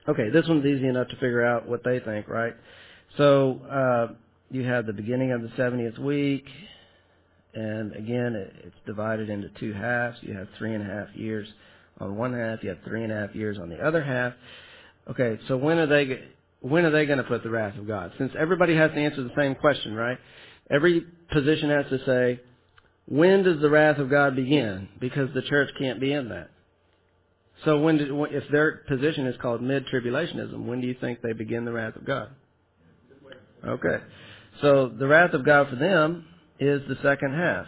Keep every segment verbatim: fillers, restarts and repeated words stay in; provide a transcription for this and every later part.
Okay, this one's easy enough to figure out what they think, right? So uh, you have the beginning of the seventieth week, and again, it, it's divided into two halves. You have three and a half years on one half. You have three and a half years on the other half. Okay, so when are they when are they going to put the wrath of God? Since everybody has to answer the same question, right? Every position has to say, when does the wrath of God begin? Because the church can't be in that. So when did, if their position is called mid-tribulationism, when do you think they begin the wrath of God? Okay. So the wrath of God for them is the second half.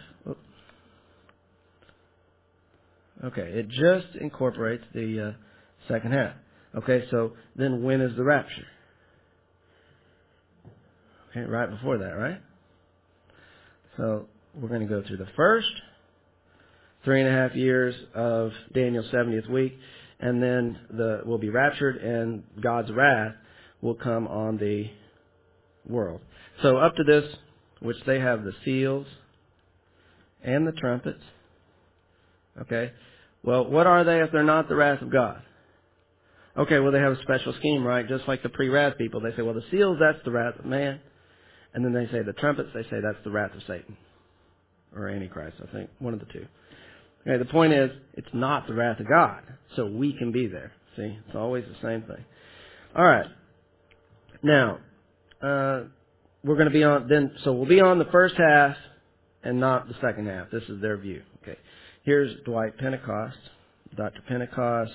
Okay, it just incorporates the uh, second half. Okay, so then when is the rapture? Okay, right before that, right? So we're going to go through the first three and a half years of Daniel's seventieth week, and then the we'll be raptured, and God's wrath will come on the world. So up to this, which they have the seals and the trumpets. Okay, well, what are they if they're not the wrath of God? Okay, well, they have a special scheme, right? Just like the pre-wrath people. They say, well, the seals, that's the wrath of man. And then they say the trumpets, they say that's the wrath of Satan. Or Antichrist, I think. One of the two. Okay, the point is, it's not the wrath of God, so we can be there. See, it's always the same thing. All right. Now, uh, we're going to be on then. So we'll be on the first half and not the second half. This is their view. Okay. Here's Dwight Pentecost. Doctor Pentecost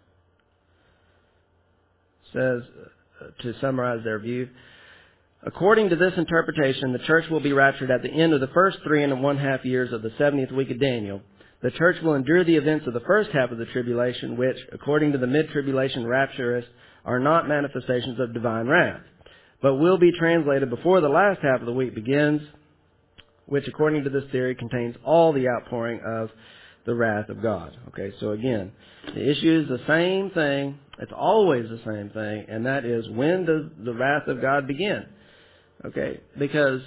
says, uh, to summarize their view, according to this interpretation, the church will be raptured at the end of the first three and one half years of the seventieth week of Daniel. The church will endure the events of the first half of the tribulation, which, according to the mid-tribulation rapturists, are not manifestations of divine wrath, but will be translated before the last half of the week begins, which, according to this theory, contains all the outpouring of the wrath of God. Okay, so again, the issue is the same thing. It's always the same thing, and that is, when does the wrath of God begin? Okay, because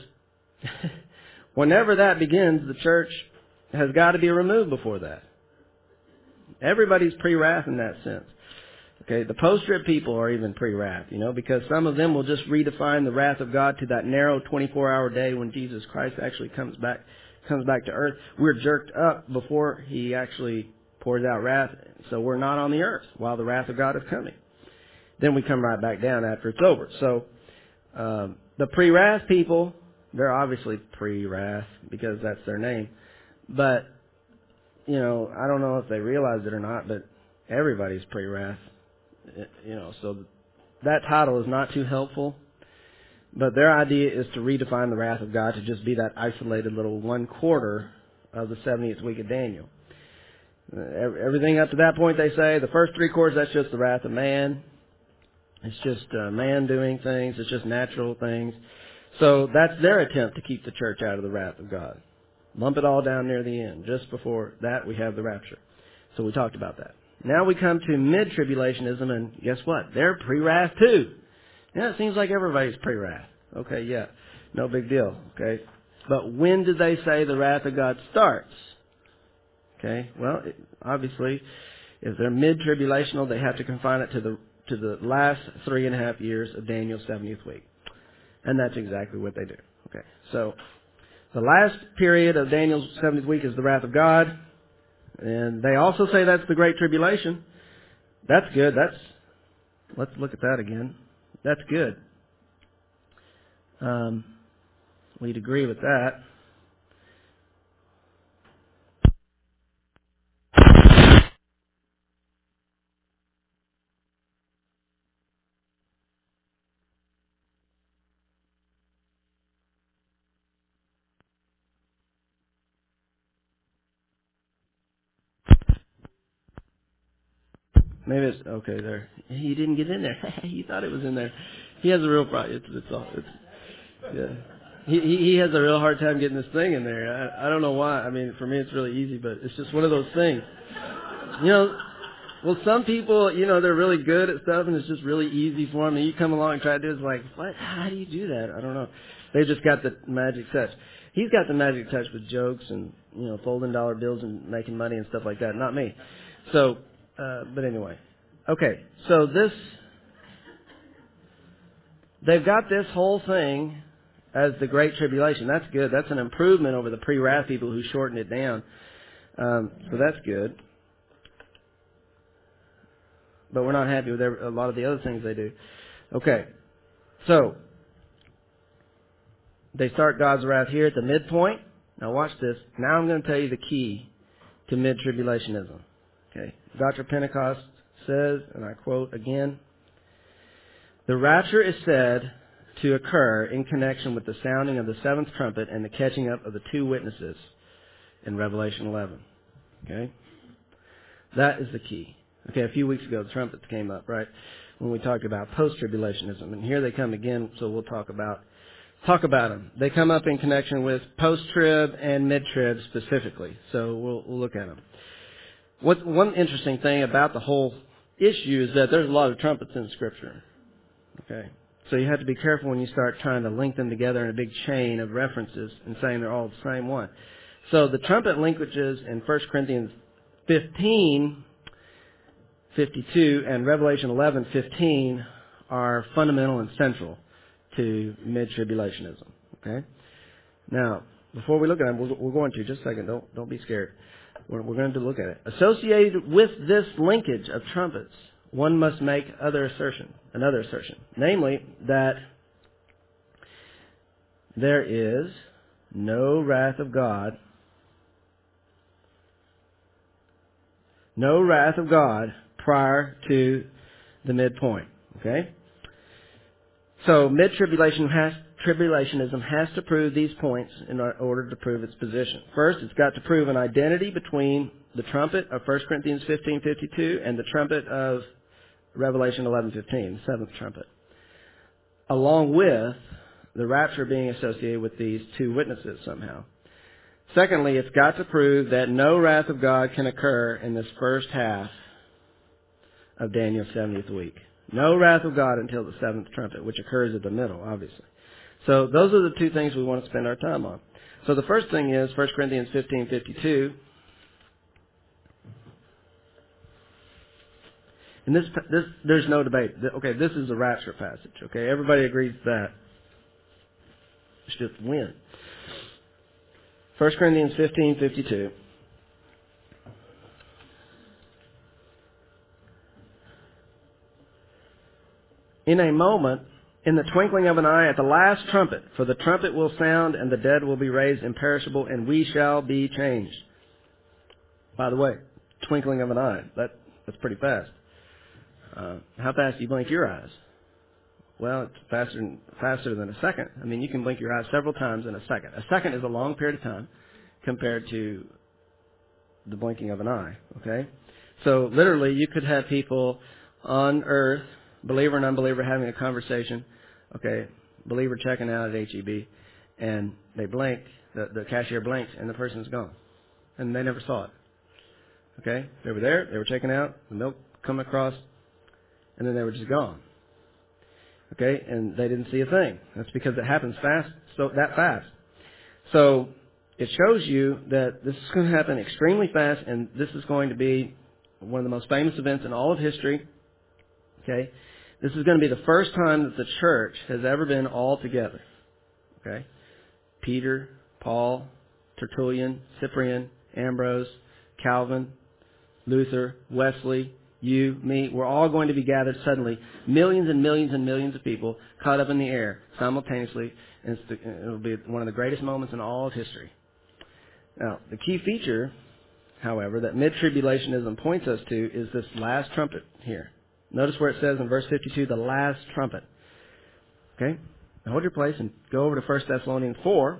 whenever that begins, the church has got to be removed before that. Everybody's pre-wrath in that sense. Okay, the post-trib people are even pre-wrath, you know, because some of them will just redefine the wrath of God to that narrow twenty-four hour day when Jesus Christ actually comes back, comes back to earth. We're jerked up before He actually pours out wrath, so we're not on the earth while the wrath of God is coming. Then we come right back down after it's over. So, um, the pre-wrath people, they're obviously pre-wrath because that's their name. But, you know, I don't know if they realize it or not, but everybody's pre-wrath. You know, so that title is not too helpful. But their idea is to redefine the wrath of God to just be that isolated little one quarter of the seventieth week of Daniel. Everything up to that point, they say, the first three quarters, that's just the wrath of man. It's just uh, man doing things. It's just natural things. So that's their attempt to keep the church out of the wrath of God. Lump it all down near the end. Just before that, we have the rapture. So we talked about that. Now we come to mid-tribulationism, and guess what? They're pre-wrath too. Yeah, it seems like everybody's pre-wrath. Okay, yeah. No big deal. Okay. But when did they say the wrath of God starts? Okay. Well, it, obviously, if they're mid-tribulational, they have to confine it to the to the last three and a half years of Daniel's seventieth week. And that's exactly what they do. Okay. So the last period of Daniel's seventieth week is the wrath of God. And they also say that's the Great Tribulation. That's good. That's, let's look at that again. That's good. Um, we'd agree with that. Maybe it's, okay, there. He didn't get in there. He thought it was in there. He has a real problem. It's, it's all, it's, yeah. He, he he has a real hard time getting this thing in there. I, I don't know why. I mean, for me it's really easy, but it's just one of those things. You know, well, some people, you know, they're really good at stuff and it's just really easy for them. And you come along and try to do it, it's like, what? How do you do that? I don't know. They just got the magic touch. He's got the magic touch with jokes and, you know, folding dollar bills and making money and stuff like that. Not me. So, uh, but anyway. Okay, so this they've got this whole thing as the Great Tribulation. That's good. That's an improvement over the pre-wrath people who shortened it down. Um, so that's good. But we're not happy with every, a lot of the other things they do. Okay. So, they start God's wrath here at the midpoint. Now watch this. Now I'm going to tell you the key to mid-tribulationism. Okay. Doctor Pentecost says, and I quote again, "The rapture is said to occur in connection with the sounding of the seventh trumpet and the catching up of the two witnesses in Revelation eleven." Okay? That is the key. Okay, a few weeks ago the trumpets came up, right? When we talked about post-tribulationism. And here they come again, so we'll talk about talk about them. They come up in connection with post-trib and mid-trib specifically. So we'll, we'll look at them. What, one interesting thing about the whole issue is that there's a lot of trumpets in Scripture. Okay? So you have to be careful when you start trying to link them together in a big chain of references and saying they're all the same one. So the trumpet linkages in First Corinthians fifteen, fifty-two and Revelation eleven, fifteen are fundamental and central to mid-tribulationism. Okay? Now, before we look at them, we're, we're going to, just a second, don't, don't be scared. We're, we're going to look at it. Associated with this linkage of trumpets, one must make other assertion, another assertion, namely that there is no wrath of God, no wrath of God prior to the midpoint. Okay? So mid-tribulation has, tribulationism has to prove these points in order to prove its position. First, it's got to prove an identity between the trumpet of First Corinthians fifteen fifty-two and the trumpet of Revelation eleven fifteen, the seventh trumpet, along with the rapture being associated with these two witnesses somehow. Secondly, it's got to prove that no wrath of God can occur in this first half of Daniel's seventieth week. No wrath of God until the seventh trumpet, which occurs at the middle, obviously. So those are the two things we want to spend our time on. So the first thing is First Corinthians fifteen fifty-two. And this, this, there's no debate. Okay, this is a rapture passage. Okay, everybody agrees that. It's just when. First Corinthians fifteen fifty-two. In a moment, in the twinkling of an eye, at the last trumpet, for the trumpet will sound, and the dead will be raised imperishable, and we shall be changed. By the way, twinkling of an eye, that, that's pretty fast. Uh, how fast do you blink your eyes? Well, it's faster than, faster than a second. I mean, you can blink your eyes several times in a second. A second is a long period of time compared to the blinking of an eye, okay? So literally, you could have people on earth, believer and unbeliever, having a conversation, okay, believer checking out at H E B, and they blink, the, the cashier blinks, and the person's gone. And they never saw it. Okay? They were there, they were checking out, the milk come across, and then they were just gone. Okay? And they didn't see a thing. That's because it happens fast, so that fast. So it shows you that this is going to happen extremely fast, and this is going to be one of the most famous events in all of history. Okay? This is going to be the first time that the church has ever been all together. Okay? Peter, Paul, Tertullian, Cyprian, Ambrose, Calvin, Luther, Wesley, you, me, we're all going to be gathered suddenly. Millions and millions and millions of people caught up in the air simultaneously. And it will be one of the greatest moments in all of history. Now, the key feature, however, that mid-tribulationism points us to is this last trumpet here. Notice where it says in verse fifty-two, the last trumpet. Okay? Now hold your place and go over to First Thessalonians four.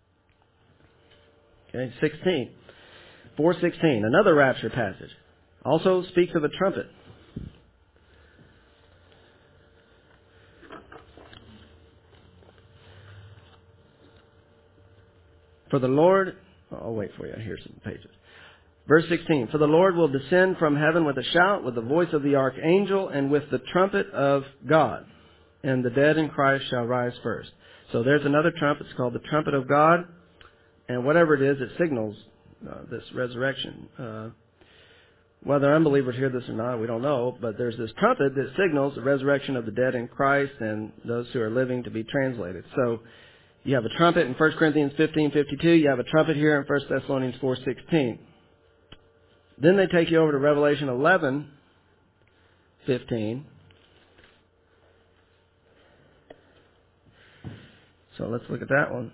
Okay, sixteen. four sixteen, another rapture passage. Also speaks of a trumpet. For the Lord, I'll wait for you. Here's some pages. Verse sixteen, for the Lord will descend from heaven with a shout, with the voice of the archangel, and with the trumpet of God. And the dead in Christ shall rise first. So there's another trumpet. It's called the trumpet of God. And whatever it is, it signals uh, this resurrection. Uh, Whether unbelievers hear this or not, we don't know, but there's this trumpet that signals the resurrection of the dead in Christ and those who are living to be translated. So you have a trumpet in First Corinthians fifteen fifty-two. You have a trumpet here in First Thessalonians four sixteen. Then they take you over to Revelation eleven fifteen. So let's look at that one.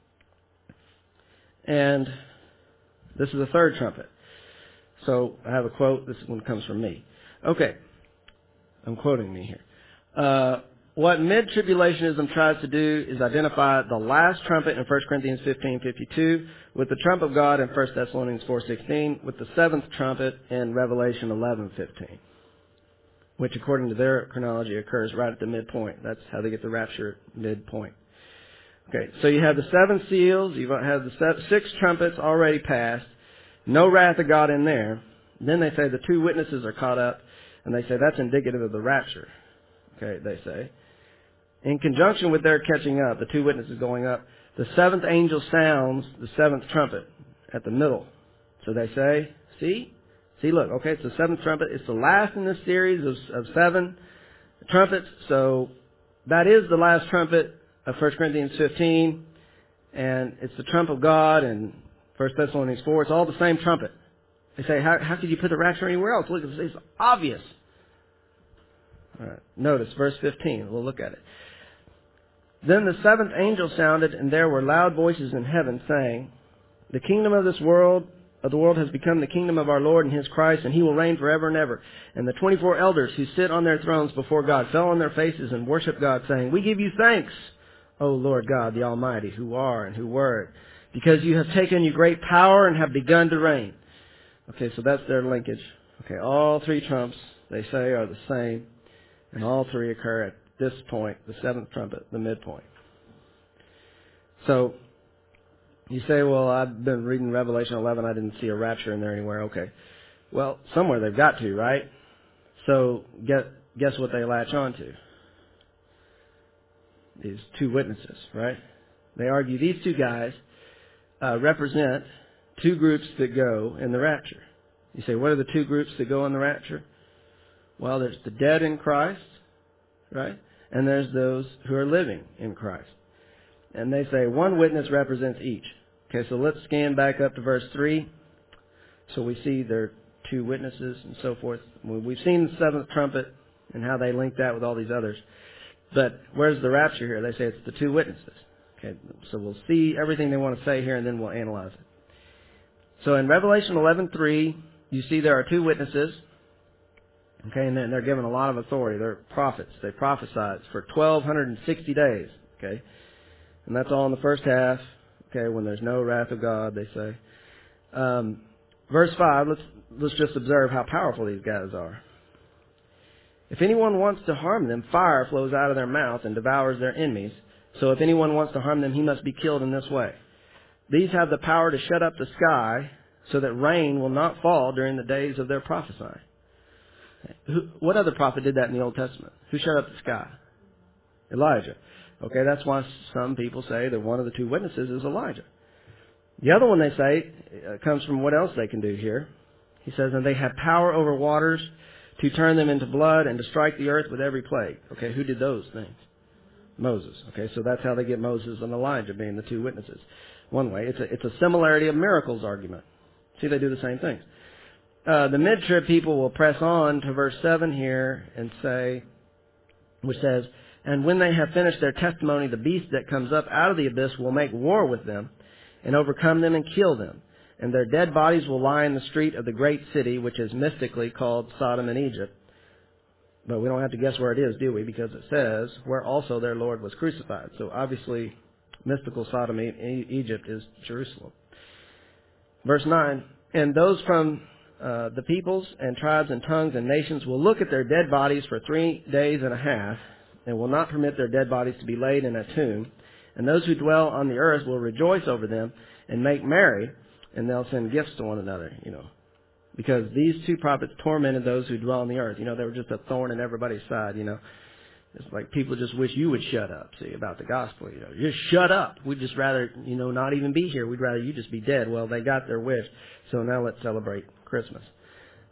And this is the third trumpet. So I have a quote. This one comes from me. Okay. I'm quoting me here. Uh, what mid-tribulationism tries to do is identify the last trumpet in First Corinthians fifteen fifty-two with the trump of God in First Thessalonians four sixteen with the seventh trumpet in Revelation eleven fifteen, which according to their chronology occurs right at the midpoint. That's how they get the rapture midpoint. Okay, so you have the seven seals. You have the six trumpets already passed. No wrath of God in there. Then they say the two witnesses are caught up, and they say that's indicative of the rapture. Okay, they say. In conjunction with their catching up, the two witnesses going up, the seventh angel sounds the seventh trumpet at the middle. So they say, see? See, look, okay, it's the seventh trumpet. It's the last in this series of, of seven trumpets. So that is the last trumpet of First Corinthians fifteen, and it's the trump of God in First Thessalonians four. It's all the same trumpet. They say, how, how could you put the rapture anywhere else? Look, it's obvious. All right. Notice verse fifteen. We'll look at it. Then the seventh angel sounded, and there were loud voices in heaven saying, the kingdom of this world, of the world has become the kingdom of our Lord and His Christ, and He will reign forever and ever. And the twenty-four elders who sit on their thrones before God fell on their faces and worshiped God, saying, we give you thanks, O Lord God, the Almighty, who are and who were, because you have taken your great power and have begun to reign. Okay, so that's their linkage. Okay, all three trumps, they say, are the same, and all three occur at this point, the seventh trumpet, the midpoint. So, you say, well, I've been reading Revelation eleven, I didn't see a rapture in there anywhere. Okay. Well, somewhere they've got to, right? So, guess, guess what they latch on to? These two witnesses, right? They argue these two guys uh, represent two groups that go in the rapture. You say, what are the two groups that go in the rapture? Well, there's the dead in Christ, right? And there's those who are living in Christ. And they say one witness represents each. Okay, so let's scan back up to verse three. So we see there are two witnesses and so forth. We've seen the seventh trumpet and how they link that with all these others. But where's the rapture here? They say it's the two witnesses. Okay, so we'll see everything they want to say here and then we'll analyze it. So in Revelation eleven three, you see there are two witnesses. Okay, and then they're given a lot of authority. They're prophets. They prophesied for twelve sixty days. Okay, and that's all in the first half. Okay, when there's no wrath of God, they say. Um, verse five. Let's let's just observe how powerful these guys are. If anyone wants to harm them, fire flows out of their mouth and devours their enemies. So if anyone wants to harm them, he must be killed in this way. These have the power to shut up the sky so that rain will not fall during the days of their prophesying. Who, what other prophet did that in the Old Testament? Who shut up the sky? Elijah. Okay, that's why some people say that one of the two witnesses is Elijah. The other one, they say, uh, comes from what else they can do here. He says, and they have power over waters to turn them into blood and to strike the earth with every plague. Okay, who did those things? Moses. Okay, so that's how they get Moses and Elijah being the two witnesses. One way. It's a, it's a similarity of miracles argument. See, they do the same things. Uh, the mid-trib people will press on to verse seven here and say, which says, and when they have finished their testimony, the beast that comes up out of the abyss will make war with them and overcome them and kill them. And their dead bodies will lie in the street of the great city, which is mystically called Sodom and Egypt. But we don't have to guess where it is, do we? Because it says, where also their Lord was crucified. So obviously, mystical Sodom and Egypt is Jerusalem. Verse nine, and those from uh, the peoples and tribes and tongues and nations will look at their dead bodies for three days and a half, and will not permit their dead bodies to be laid in a tomb. And those who dwell on the earth will rejoice over them and make merry, and they'll send gifts to one another, you know. Because these two prophets tormented those who dwell on the earth. You know, they were just a thorn in everybody's side, you know. It's like people just wish you would shut up, see, about the gospel, you know. Just shut up. We'd just rather, you know, not even be here. We'd rather you just be dead. Well, they got their wish. So now let's celebrate Christmas.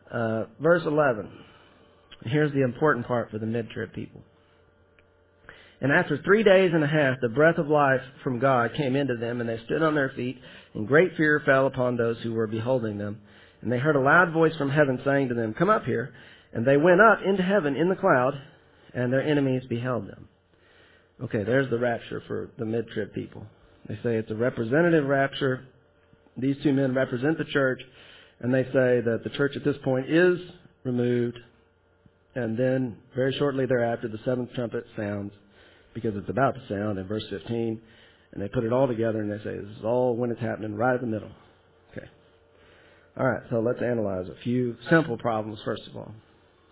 Uh, verse eleven. Here's the important part for the mid-trib people. And after three days and a half, the breath of life from God came into them, and they stood on their feet, and great fear fell upon those who were beholding them. And they heard a loud voice from heaven saying to them, "Come up here." And they went up into heaven in the cloud, and their enemies beheld them. Okay, there's the rapture for the mid-trib people. They say it's a representative rapture. These two men represent the church, and they say that the church at this point is removed, and then very shortly thereafter the seventh trumpet sounds, because it's about to sound in verse fifteen, and they put it all together and they say this is all when it's happening right in the middle. Okay. All right, so let's analyze a few simple problems first of all.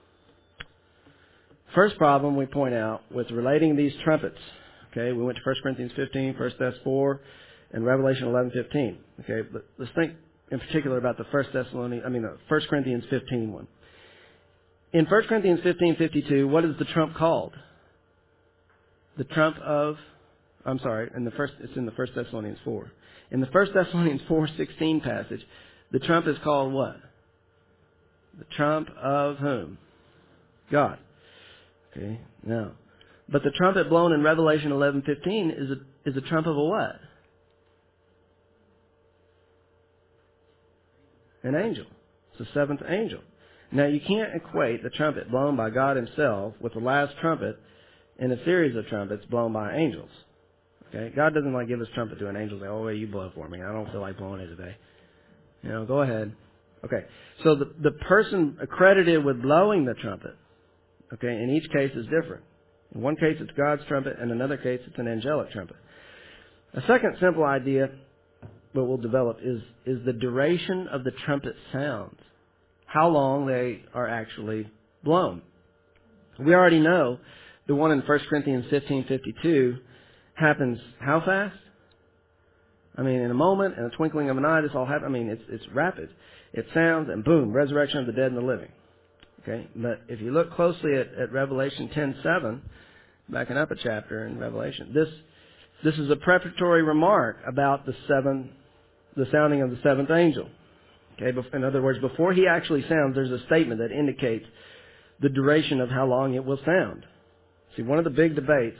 First problem we point out with relating these trumpets. Okay, we went to First Corinthians fifteen, First Thessalonians four, and Revelation eleven fifteen. Okay, but let's think in particular about the First Thessalonians, I mean the First Corinthians fifteen one. In First Corinthians fifteen fifty-two, what is the trump called? The trump of, I'm sorry, in the first, it's in the First Thessalonians four. In the First Thessalonians four sixteen passage, the trump is called what? The trump of whom? God. Okay, now, but the trumpet blown in Revelation eleven fifteen is a, is a trump of a what? An angel. It's the seventh angel. Now, you can't equate the trumpet blown by God himself with the last trumpet in a series of trumpets blown by angels. Okay? God doesn't like give his trumpet to an angel and say, "Oh, wait, you blow for me. I don't feel like blowing it today." You know, go ahead. Okay. So the, the person accredited with blowing the trumpet, okay, in each case is different. In one case it's God's trumpet, in another case it's an angelic trumpet. A second simple idea that we'll develop is, is the duration of the trumpet sounds. How long they are actually blown. We already know the one in First Corinthians fifteen fifty-two happens how fast? I mean, in a moment, in a twinkling of an eye, this all happens. I mean, it's it's rapid. It sounds, and boom, resurrection of the dead and the living. Okay, but if you look closely at, at Revelation ten seven, backing up a chapter in Revelation, this this is a preparatory remark about the seven, the sounding of the seventh angel. Okay, in other words, before he actually sounds, there's a statement that indicates the duration of how long it will sound. See, one of the big debates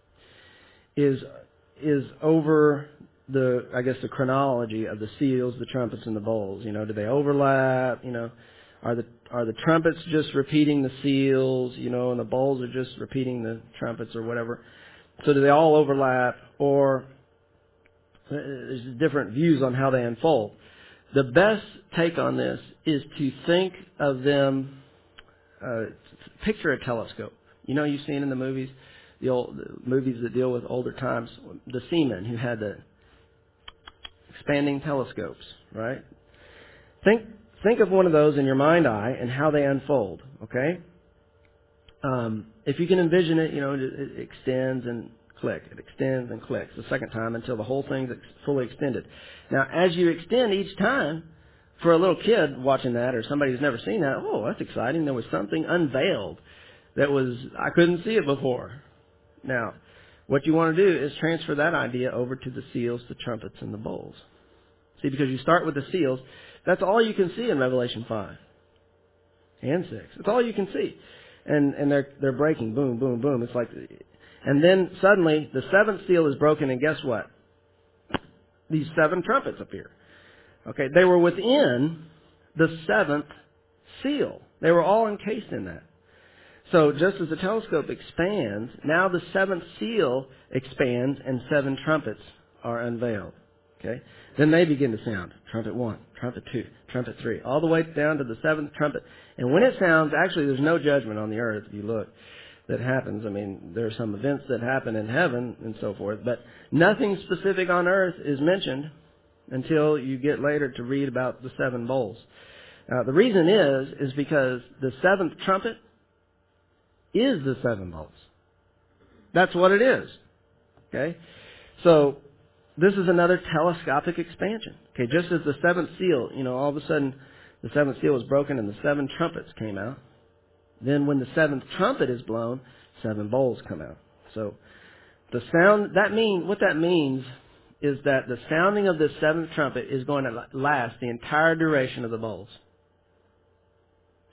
is is over the, I guess, the chronology of the seals, the trumpets, and the bowls. You know, do they overlap? You know, are the are the trumpets just repeating the seals? You know, and the bowls are just repeating the trumpets or whatever. So do they all overlap, or there's different views on how they unfold? The best take on this is to think of them. Uh, picture a telescope. You know, you've seen in the movies, the old the movies that deal with older times, the seamen who had the expanding telescopes, right? Think think of one of those in your mind eye and how they unfold, okay? Um, if you can envision it, you know, it, it extends and click. It extends and clicks the second time until the whole thing's fully extended. Now, as you extend each time, for a little kid watching that or somebody who's never seen that, oh, that's exciting. There was something unveiled that was, I couldn't see it before. Now, what you want to do is transfer that idea over to the seals, the trumpets, and the bowls. See, because you start with the seals, that's all you can see in Revelation five and six. That's all you can see. And and they're they're breaking, boom, boom, boom. It's like, and then suddenly the seventh seal is broken, and guess what? These seven trumpets appear. Okay, they were within the seventh seal. They were all encased in that. So just as the telescope expands, now the seventh seal expands and seven trumpets are unveiled. Okay? Then they begin to sound. Trumpet one, trumpet two, trumpet three, all the way down to the seventh trumpet. And when it sounds, actually there's no judgment on the earth if you look that happens. I mean, there are some events that happen in heaven and so forth, but nothing specific on earth is mentioned until you get later to read about the seven bowls. Uh, the reason is, is because the seventh trumpet is the seven bowls. That's what it is. Okay? So, this is another telescopic expansion. Okay, just as the seventh seal, you know, all of a sudden the seventh seal was broken and the seven trumpets came out. Then when the seventh trumpet is blown, seven bowls come out. So, the sound, that mean, what that means is that the sounding of the seventh trumpet is going to last the entire duration of the bowls.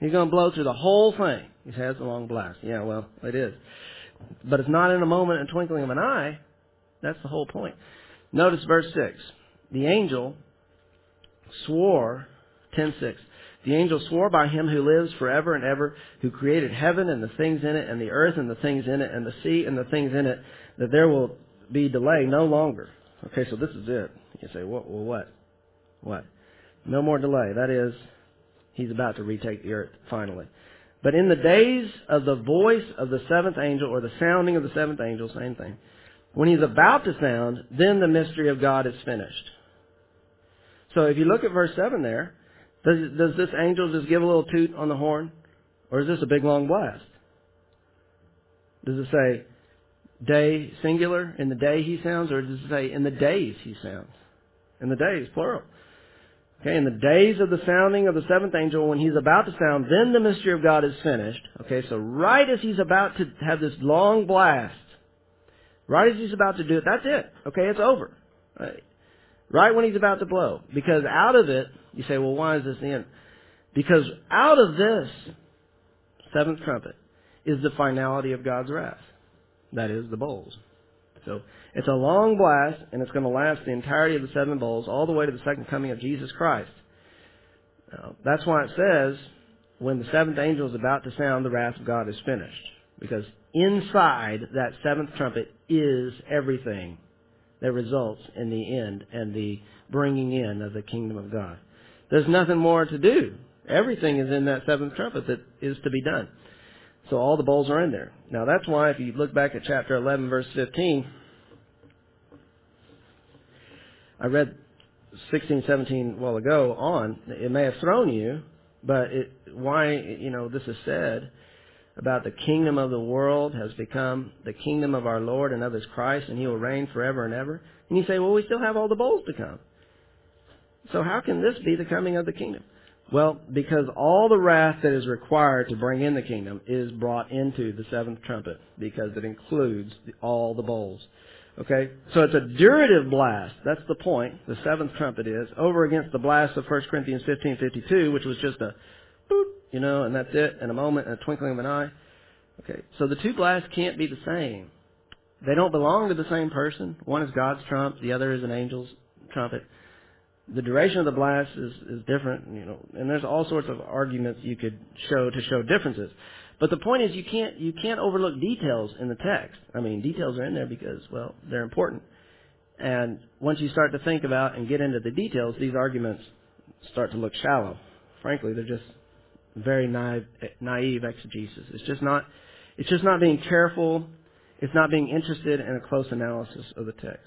He's going to blow through the whole thing. He says, a long blast. Yeah, well, it is. But it's not in a moment and twinkling of an eye. That's the whole point. Notice verse six. The angel swore, ten six. The angel swore by him who lives forever and ever, who created heaven and the things in it, and the earth and the things in it, and the sea and the things in it, that there will be delay no longer. Okay, so this is it. You say, what? Well, what? What? No more delay. That is, he's about to retake the earth finally. But in the days of the voice of the seventh angel, or the sounding of the seventh angel, same thing, when he's about to sound, then the mystery of God is finished. So if you look at verse seven there, does, does this angel just give a little toot on the horn? Or is this a big long blast? Does it say day singular, in the day he sounds, or does it say in the days he sounds? In the days, plural. Okay, in the days of the sounding of the seventh angel, when he's about to sound, then the mystery of God is finished. Okay, so right as he's about to have this long blast, right as he's about to do it, that's it. Okay, it's over. Right, right when he's about to blow. Because out of it, you say, well, why is this the end? Because out of this seventh trumpet is the finality of God's wrath. That is, the bowls. So it's a long blast, and it's going to last the entirety of the seven bowls, all the way to the second coming of Jesus Christ. Now, that's why it says, when the seventh angel is about to sound, the wrath of God is finished. Because inside that seventh trumpet is everything that results in the end and the bringing in of the kingdom of God. There's nothing more to do. Everything is in that seventh trumpet that is to be done. So all the bowls are in there. Now that's why if you look back at chapter eleven, verse fifteen, I read sixteen, seventeen a while ago on, it may have thrown you, but it, why, you know, this is said about the kingdom of the world has become the kingdom of our Lord and of His Christ, and He will reign forever and ever. And you say, well, we still have all the bowls to come. So how can this be the coming of the kingdom? Well, because all the wrath that is required to bring in the kingdom is brought into the seventh trumpet, because it includes the, all the bowls. Okay? So it's a durative blast. That's the point. The seventh trumpet is over against the blast of First Corinthians fifteen fifty-two, which was just a boop, you know, and that's it, in a moment, in a twinkling of an eye. Okay? So the two blasts can't be the same. They don't belong to the same person. One is God's trump, the other is an angel's trumpet. The duration of the blast is, is different, you know, and there's all sorts of arguments you could show to show differences. But the point is, you can't you can't overlook details in the text. I mean, details are in there because, well, they're important. And once you start to think about and get into the details, these arguments start to look shallow. Frankly, they're just very naive, naive exegesis. It's just not it's just not being careful. It's not being interested in a close analysis of the text.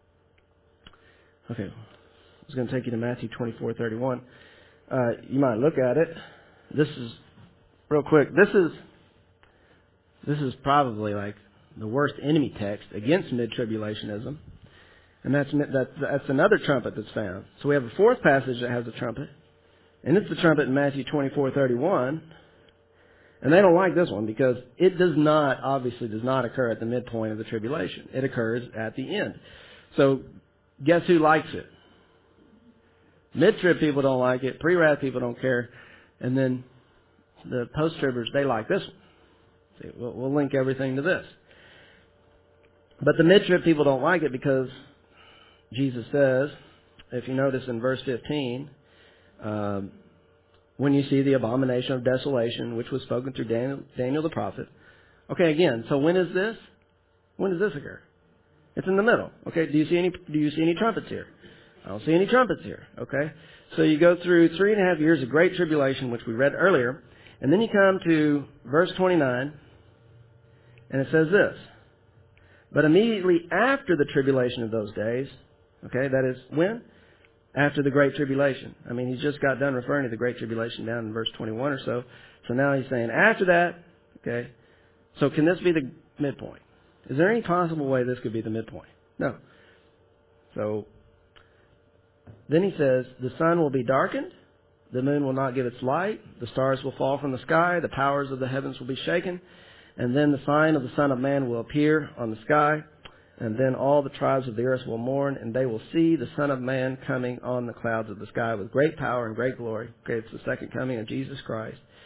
Okay. I was going to take you to Matthew twenty-four thirty-one. Uh, you might look at it. This is, real quick, this is this is probably like the worst enemy text against mid-tribulationism. And that's, that's, that's another trumpet that's found. So we have a fourth passage that has a trumpet. And it's the trumpet in Matthew twenty-four thirty-one. And they don't like this one because it does not, obviously does not occur at the midpoint of the tribulation. It occurs at the end. So guess who likes it? Mid-trib people don't like it. Pre-wrath people don't care. And then the post-tribbers, they like this one. See, we'll, we'll link everything to this. But the mid-trib people don't like it because Jesus says, if you notice in verse fifteen, um, when you see the abomination of desolation, which was spoken through Daniel, Daniel the prophet. Okay, again, so when is this? When does this occur? It's in the middle. Okay, do you see any, do you see any trumpets here? I don't see any trumpets here. Okay, so you go through three and a half years of great tribulation, which we read earlier, and then you come to verse twenty-nine, and it says this. But immediately after the tribulation of those days, okay, that is when? After the Great Tribulation. I mean, he's just got done referring to the Great Tribulation down in verse twenty-one or so. So now he's saying after that, okay, so can this be the midpoint? Is there any possible way this could be the midpoint? No. So then he says, the sun will be darkened, the moon will not give its light, the stars will fall from the sky, the powers of the heavens will be shaken, and then the sign of the Son of Man will appear on the sky. And then all the tribes of the earth will mourn, and they will see the Son of Man coming on the clouds of the sky with great power and great glory. Okay, it's the second coming of Jesus Christ.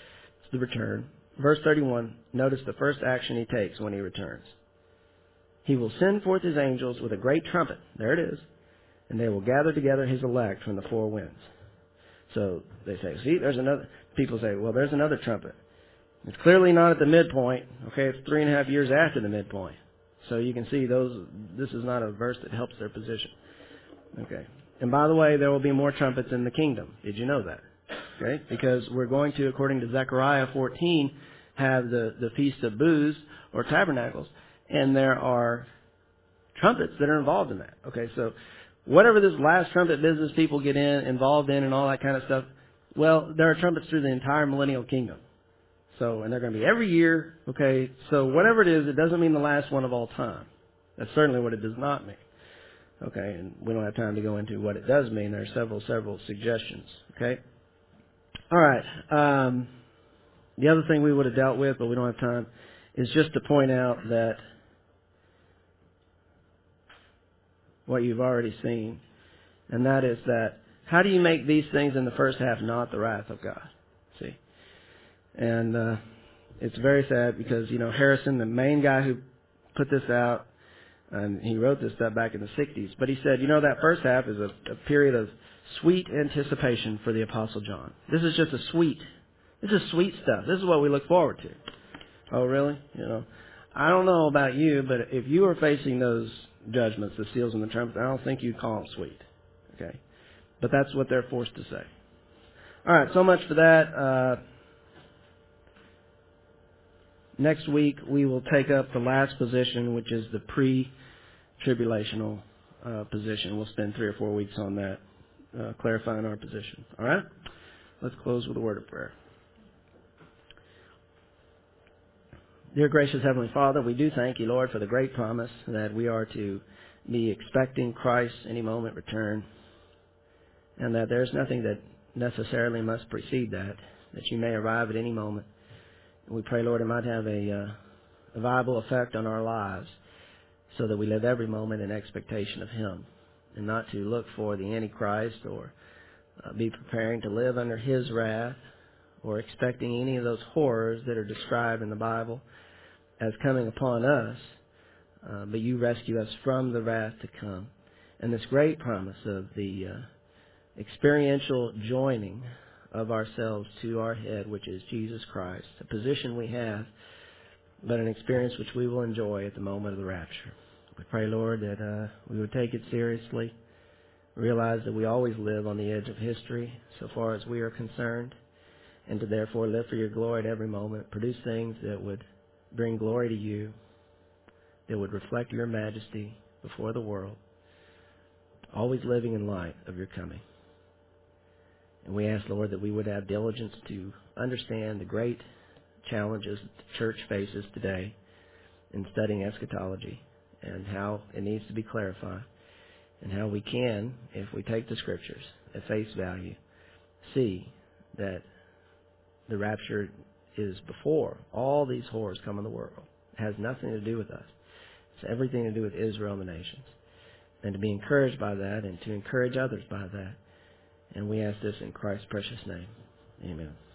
It's the return. Verse thirty-one, notice the first action he takes when he returns. He will send forth his angels with a great trumpet. There it is. And they will gather together his elect from the four winds. So they say, see, there's another. People say, well, there's another trumpet. It's clearly not at the midpoint. Okay, it's three and a half years after the midpoint. So you can see those. This is not a verse that helps their position. Okay. And by the way, there will be more trumpets in the kingdom. Did you know that? Okay, because we're going to, according to Zechariah fourteen, have the, the Feast of Booths or Tabernacles. And there are trumpets that are involved in that. Okay, so whatever this last trumpet business people get in, involved in and all that kind of stuff, well, there are trumpets through the entire millennial kingdom. So, and they're going to be every year. Okay, so whatever it is, it doesn't mean the last one of all time. That's certainly what it does not mean. Okay, and we don't have time to go into what it does mean. There are several, several suggestions. Okay. All right. Um, the other thing we would have dealt with, but we don't have time, is just to point out that what you've already seen, and that is that how do you make these things in the first half not the wrath of God? See? And uh, it's very sad because, you know, Harrison, the main guy who put this out, and he wrote this stuff back in the sixties, but he said, you know, that first half is a, a period of sweet anticipation for the Apostle John. This is just a sweet, this is sweet stuff. This is what we look forward to. Oh, really? You know, I don't know about you, but if you were facing those judgments, the seals and the trumpets, I don't think you'd call them sweet. Okay? But that's what they're forced to say. All right, so much for that. Uh, next week, we will take up the last position, which is the pre-tribulational uh, position. We'll spend three or four weeks on that, uh, clarifying our position. All right? Let's close with a word of prayer. Dear gracious Heavenly Father, we do thank you, Lord, for the great promise that we are to be expecting Christ any moment return, and that there's nothing that necessarily must precede that, that you may arrive at any moment. And we pray, Lord, it might have a, uh, a viable effect on our lives so that we live every moment in expectation of Him and not to look for the Antichrist or uh, be preparing to live under His wrath or expecting any of those horrors that are described in the Bible as coming upon us, uh, but you rescue us from the wrath to come. And this great promise of the uh, experiential joining of ourselves to our head, which is Jesus Christ, a position we have, but an experience which we will enjoy at the moment of the rapture. We pray, Lord, that uh, we would take it seriously, realize that we always live on the edge of history so far as we are concerned, and to therefore live for your glory at every moment, produce things that would bring glory to you, that would reflect your majesty before the world, always living in light of your coming. And we ask, Lord, that we would have diligence to understand the great challenges that the church faces today in studying eschatology and how it needs to be clarified, and how we can, if we take the Scriptures at face value, see that the rapture is before all these horrors come in the world. It has nothing to do with us. It's everything to do with Israel and the nations. And to be encouraged by that and to encourage others by that. And we ask this in Christ's precious name. Amen.